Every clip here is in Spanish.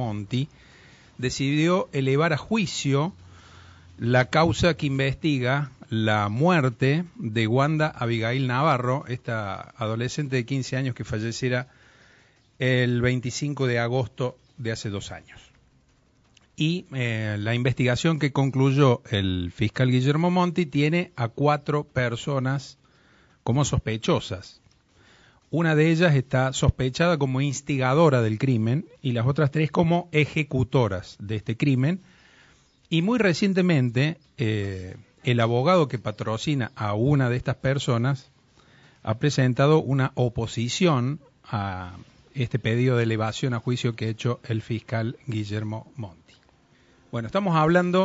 Monti, decidió elevar a juicio la causa que investiga la muerte de Wanda Abigail Navarro, esta adolescente de 15 años que falleciera el 25 de agosto de hace 2 años. Y la investigación que concluyó el fiscal Guillermo Monti tiene a 4 personas como sospechosas. Una de ellas está sospechada como instigadora del crimen y las otras 3 como ejecutoras de este crimen. Y muy recientemente, el abogado que patrocina a una de estas personas ha presentado una oposición a este pedido de elevación a juicio que ha hecho el fiscal Guillermo Monti. Bueno, estamos hablando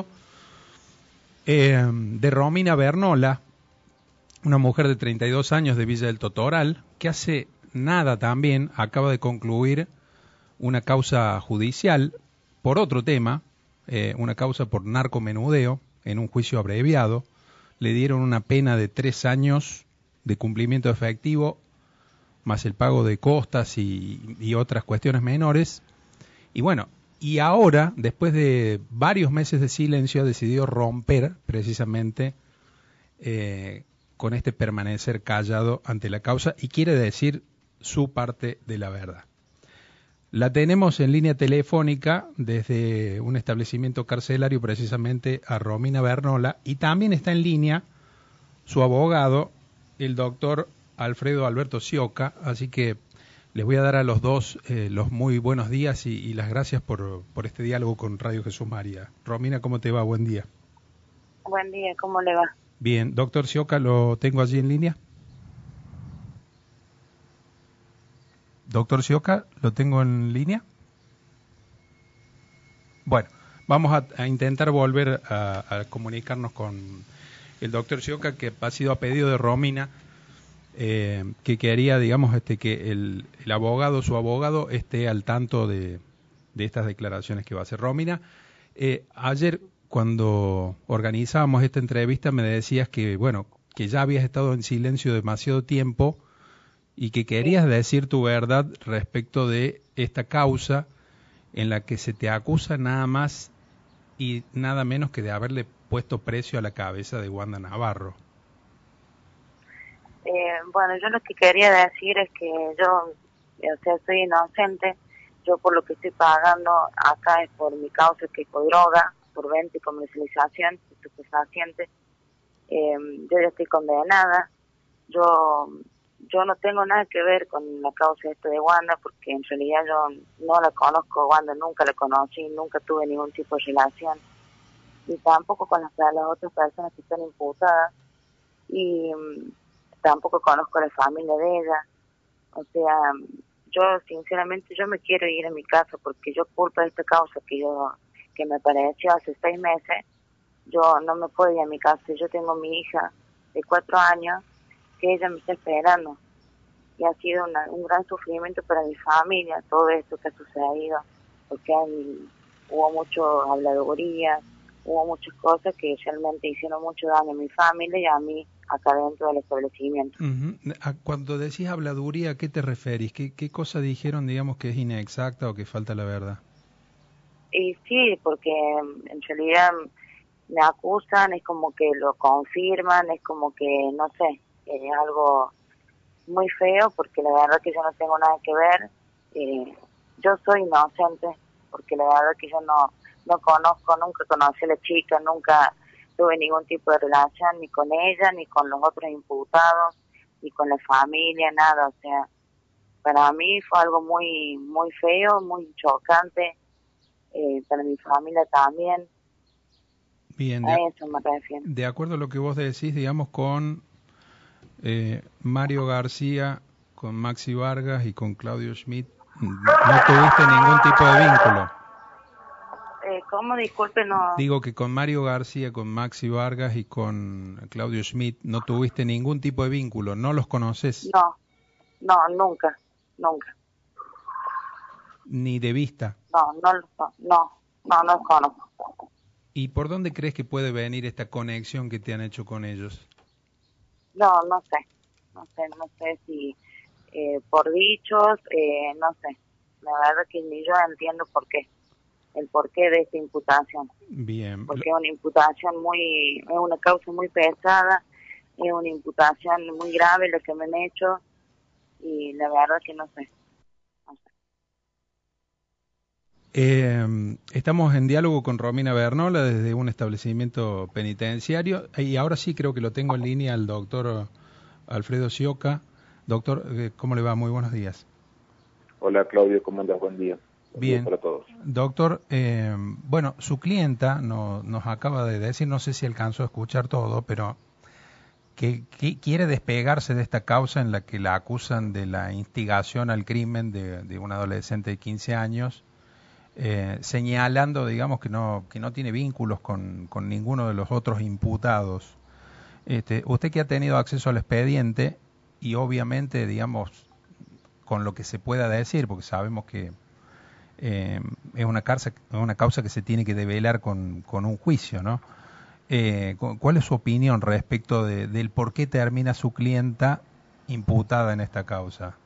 de Romina Bernola, una mujer de 32 años de Villa del Totoral, que hace nada también acaba de concluir una causa judicial por otro tema, una causa por narcomenudeo en un juicio abreviado. Le dieron una pena de 3 años de cumplimiento efectivo, más el pago de costas y otras cuestiones menores. Y bueno, y ahora, después de varios meses de silencio, ha decidido romper precisamente con este permanecer callado ante la causa y quiere decir su parte de la verdad. La tenemos en línea telefónica desde un establecimiento carcelario, precisamente a Romina Bernola, y también está en línea su abogado, el doctor Alfredo Alberto Sioca, así que les voy a dar a los dos los muy buenos días y las gracias por este diálogo con Radio Jesús María. Romina, ¿cómo te va? Buen día. Buen día, ¿cómo le va? Bien, doctor Sioca, ¿lo tengo allí en línea? Doctor Sioca, ¿lo tengo en línea? Bueno, vamos a intentar volver a comunicarnos con el doctor Sioca, que ha sido a pedido de Romina, que quería, digamos, que el abogado, su abogado, esté al tanto de estas declaraciones que va a hacer Romina. Ayer, cuando organizábamos esta entrevista, me decías que, bueno, que ya habías estado en silencio demasiado tiempo y que querías decir tu verdad respecto de esta causa en la que se te acusa nada más y nada menos que de haberle puesto precio a la cabeza de Wanda Navarro. Bueno, yo lo que quería decir es que yo, soy inocente. Yo por lo que estoy pagando acá es por mi causa, que es por droga, por venta y comercialización de estupefacientes. Yo ya estoy condenada. Yo no tengo nada que ver con la causa esta de Wanda, porque en realidad yo no la conozco. Wanda nunca la conocí, nunca tuve ningún tipo de relación, y tampoco con las otras personas que están imputadas, y tampoco conozco a la familia de ella. O sea, yo sinceramente yo me quiero ir a mi casa, porque yo culpa de esta causa que me apareció hace 6 meses. Yo no me puedo ir a mi casa. Yo tengo mi hija de 4 años que ella me está esperando, y ha sido un gran sufrimiento para mi familia todo esto que ha sucedido, porque hubo mucho habladurías, hubo muchas cosas que realmente hicieron mucho daño a mi familia y a mí acá dentro del establecimiento. Cuando decís habladuría, ¿a qué te referís? ¿Qué cosa dijeron, digamos, que es inexacta o que falta la verdad? Y sí, porque en realidad me acusan, es como que lo confirman, es como que, no sé, es algo muy feo, porque la verdad que yo no tengo nada que ver. Yo soy inocente, porque la verdad que yo no conozco, nunca conocí a la chica, nunca tuve ningún tipo de relación ni con ella, ni con los otros imputados, ni con la familia, nada. O sea, para mí fue algo muy muy feo, muy chocante, para mi familia también. Bien, A eso me refiero. de acuerdo a lo que vos decís, digamos, con Mario García, con Maxi Vargas y con Claudio Schmidt, no tuviste ningún tipo de vínculo. ¿Cómo? Disculpe, no. Digo que con Mario García, con Maxi Vargas y con Claudio Schmidt no tuviste ningún tipo de vínculo, ¿no los conoces? No, nunca. Ni de vista. No los conozco. ¿Y por dónde crees que puede venir esta conexión que te han hecho con ellos? No sé si por dichos, no sé. La verdad que ni yo entiendo por qué. el porqué de esta imputación. Bien. Porque es una imputación es una causa muy pesada, es una imputación muy grave lo que me han hecho, y la verdad que no sé. Estamos en diálogo con Romina Bernola desde un establecimiento penitenciario y ahora sí creo que lo tengo en línea al doctor Alfredo Sioca. Doctor, ¿cómo le va? Muy buenos días. Hola Claudio, ¿cómo andas? Buen día. Buen día Bien. para todos. Doctor, bueno, su clienta nos acaba de decir, no sé si alcanzó a escuchar todo, pero que quiere despegarse de esta causa en la que la acusan de la instigación al crimen de un adolescente de 15 años. Señalando, digamos, que no tiene vínculos con ninguno de los otros imputados. Usted que ha tenido acceso al expediente y obviamente, digamos, con lo que se pueda decir, porque sabemos que es una causa que se tiene que develar con un juicio, ¿no? ¿Cuál es su opinión respecto del por qué termina su clienta imputada en esta causa?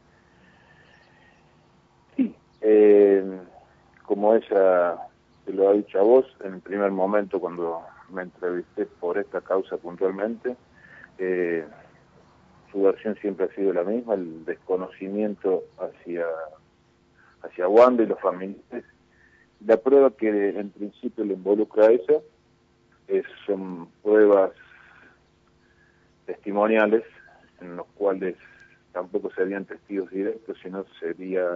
Sí, como ella te lo ha dicho a vos, en el primer momento cuando me entrevisté por esta causa puntualmente, su versión siempre ha sido la misma, el desconocimiento hacia Wanda y los familiares. La prueba que en principio le involucra a ella son pruebas testimoniales en los cuales tampoco serían testigos directos, sino sería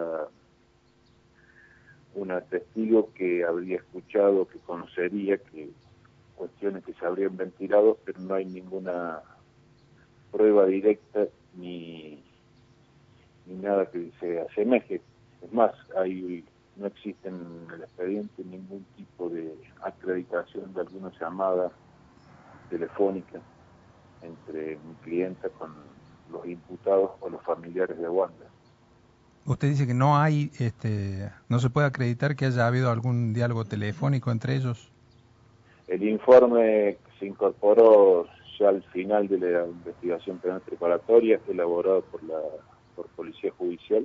una testigo que habría escuchado, que conocería, que cuestiones que se habrían ventilado, pero no hay ninguna prueba directa ni nada que se asemeje. Es más, no existe en el expediente ningún tipo de acreditación de alguna llamada telefónica entre mi clienta con los imputados o los familiares de Wanda. Usted dice que no hay, no se puede acreditar que haya habido algún diálogo telefónico entre ellos. El informe se incorporó ya al final de la investigación penal preparatoria, elaborado por Policía Judicial.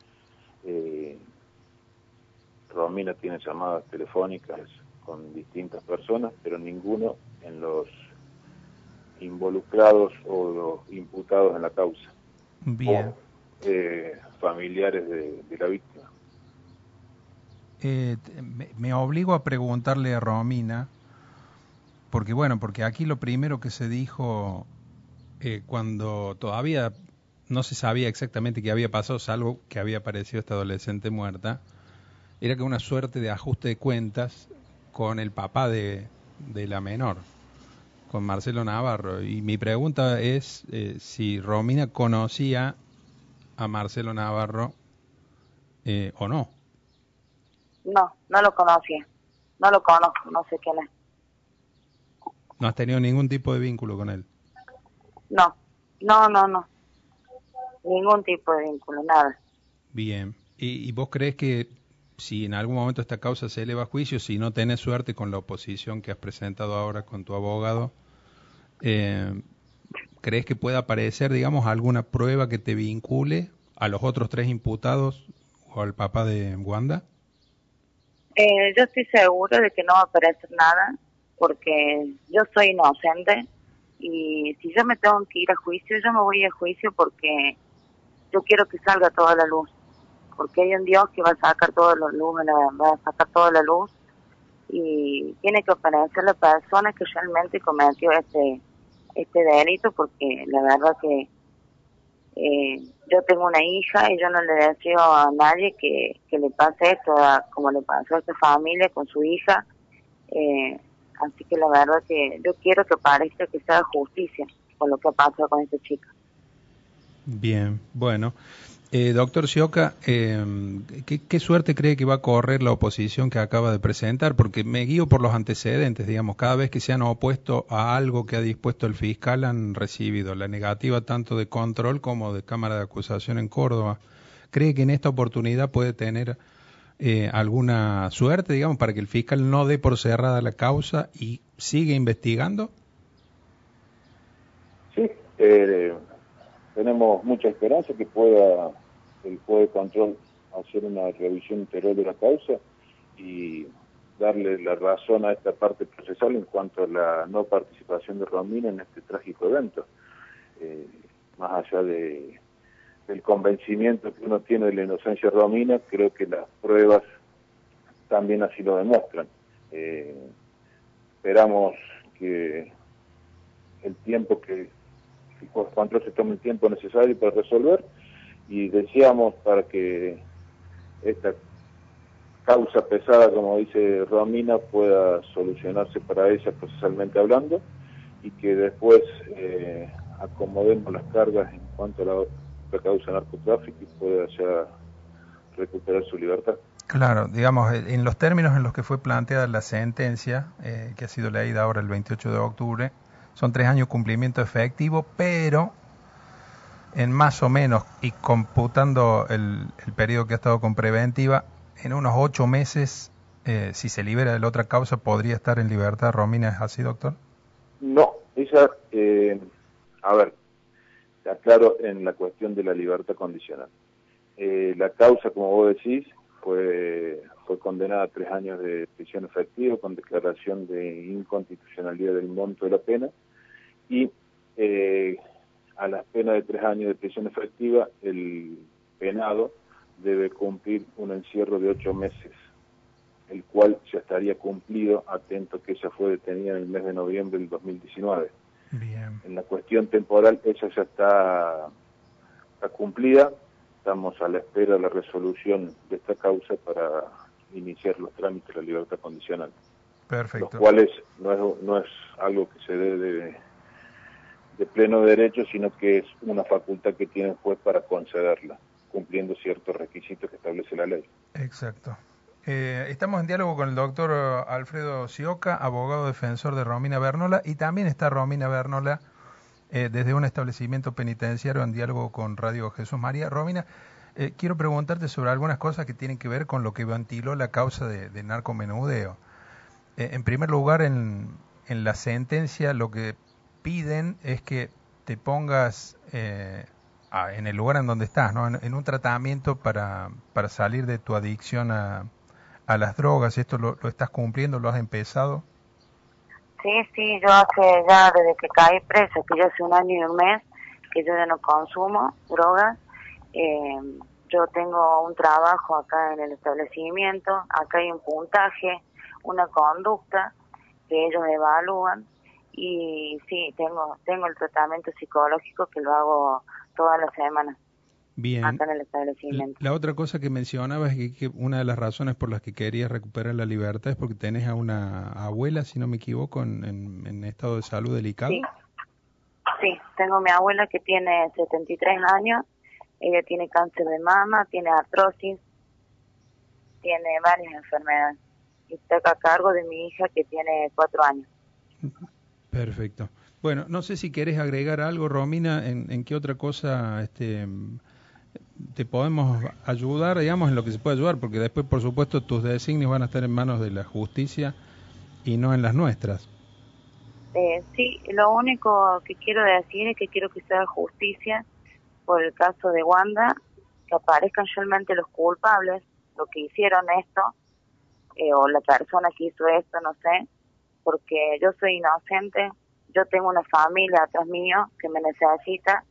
Romina tiene llamadas telefónicas con distintas personas, pero ninguno en los involucrados o los imputados en la causa. Bien. O familiares de la víctima. Me obligo a preguntarle a Romina, porque aquí lo primero que se dijo cuando todavía no se sabía exactamente qué había pasado, salvo que había aparecido esta adolescente muerta, era que una suerte de ajuste de cuentas con el papá de la menor, con Marcelo Navarro. Y mi pregunta es si Romina conocía a Marcelo Navarro o no. No lo conocía, no lo conozco, no sé quién es. ¿No has tenido ningún tipo de vínculo con él? No, ningún tipo de vínculo, nada. Bien. ¿Y vos crees que si en algún momento esta causa se eleva a juicio, si no tenés suerte con la oposición que has presentado ahora con tu abogado, crees que pueda aparecer, digamos, alguna prueba que te vincule a los otros 3 imputados o al papá de Wanda? Yo estoy segura de que no va a aparecer nada, porque yo soy inocente, y si yo me tengo que ir a juicio, yo me voy a juicio porque yo quiero que salga toda la luz, porque hay un Dios que va a sacar toda la luz, va a sacar toda la luz, y tiene que aparecer la persona que realmente cometió este delito, porque la verdad que yo tengo una hija y yo no le deseo a nadie que le pase esto, como le pasó a esta familia con su hija. Así que la verdad que yo quiero que parezca que se haga justicia con lo que ha pasado con esta chica. Bien, bueno. Doctor Sioca, ¿qué suerte cree que va a correr la oposición que acaba de presentar? Porque me guío por los antecedentes, digamos, cada vez que se han opuesto a algo que ha dispuesto el fiscal han recibido la negativa tanto de control como de Cámara de Acusación en Córdoba. ¿Cree que en esta oportunidad puede tener alguna suerte, digamos, para que el fiscal no dé por cerrada la causa y siga investigando? Sí, tenemos mucha esperanza que el juez de control hacer una revisión integral de la causa y darle la razón a esta parte procesal en cuanto a la no participación de Romina en este trágico evento. Más allá del convencimiento que uno tiene de la inocencia de Romina, creo que las pruebas también así lo demuestran. Esperamos que el tiempo cuando se tome el tiempo necesario para resolver, y deseamos para que esta causa pesada, como dice Romina, pueda solucionarse para ella procesalmente hablando, y que después acomodemos las cargas en cuanto a la causa de narcotráfico y pueda ya recuperar su libertad. Claro, digamos, en los términos en los que fue planteada la sentencia, que ha sido leída ahora el 28 de octubre, son 3 años cumplimiento efectivo, pero en más o menos, y computando el periodo que ha estado con preventiva, en unos 8 meses, si se libera de la otra causa, ¿podría estar en libertad? ¿Romina es así, doctor? No, ella, a ver, te aclaro en la cuestión de la libertad condicional. La causa, como vos decís, fue condenada a 3 años de prisión efectiva con declaración de inconstitucionalidad del monto de la pena, y a las penas de 3 años de prisión efectiva, el penado debe cumplir un encierro de 8 meses, el cual ya estaría cumplido, atento que ella fue detenida en el mes de noviembre del 2019. Bien. En la cuestión temporal, ella ya está cumplida. Estamos a la espera de la resolución de esta causa para iniciar los trámites de la libertad condicional. Perfecto. Los cuales no es algo que se dé de pleno derecho, sino que es una facultad que tiene el juez para concederla, cumpliendo ciertos requisitos que establece la ley. Exacto. Estamos en diálogo con el doctor Alfredo Sioca, abogado defensor de Romina Bernola, y también está Romina Bernola desde un establecimiento penitenciario en diálogo con Radio Jesús María. Romina, quiero preguntarte sobre algunas cosas que tienen que ver con lo que ventiló la causa de narcomenudeo. En primer lugar, en la sentencia lo que piden es que te pongas en el lugar en donde estás, ¿no? En un tratamiento para salir de tu adicción a las drogas. ¿Esto lo estás cumpliendo? ¿Lo has empezado? Sí, yo hace ya, desde que caí presa, que ya hace 1 año y 1 mes, que yo ya no consumo drogas. Yo tengo un trabajo acá en el establecimiento, acá hay un puntaje, una conducta que ellos evalúan, y sí, tengo el tratamiento psicológico que lo hago todas las semanas. Bien. Acá en el establecimiento. La otra cosa que mencionabas es que una de las razones por las que querías recuperar la libertad es porque tenés a una abuela, si no me equivoco, en estado de salud delicado. Sí, tengo a mi abuela que tiene 73 años, ella tiene cáncer de mama, tiene artrosis, tiene varias enfermedades, y está a cargo de mi hija que tiene 4 años. Perfecto. Bueno, no sé si querés agregar algo, Romina, en qué otra cosa te podemos ayudar, digamos, en lo que se puede ayudar, porque después, por supuesto, tus designios van a estar en manos de la justicia y no en las nuestras. Sí, lo único que quiero decir es que quiero que se haga justicia por el caso de Wanda, que aparezcan realmente los culpables, los que hicieron esto, o la persona que hizo esto, no sé, porque yo soy inocente, yo tengo una familia atrás mío que me necesita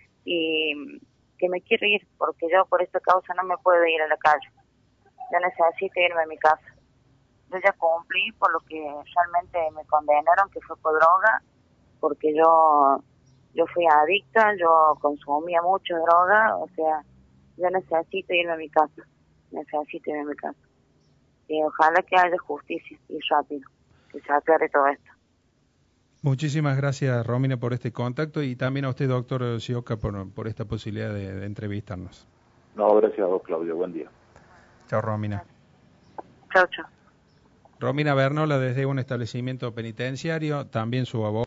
y que me quiero ir, porque yo por esta causa no me puedo ir a la calle. Yo necesito irme a mi casa. Yo ya cumplí por lo que realmente me condenaron, que fue por droga, porque yo fui adicta, yo consumía mucho droga, o sea, yo necesito irme a mi casa. Y ojalá que haya justicia y rápido, que se aclare todo esto. Muchísimas gracias, Romina, por este contacto, y también a usted, doctor Sioca, por esta posibilidad de entrevistarnos. No, gracias a vos, Claudio. Buen día. Chao, Romina. Chao. Romina Bernola, desde un establecimiento penitenciario, también su abogado.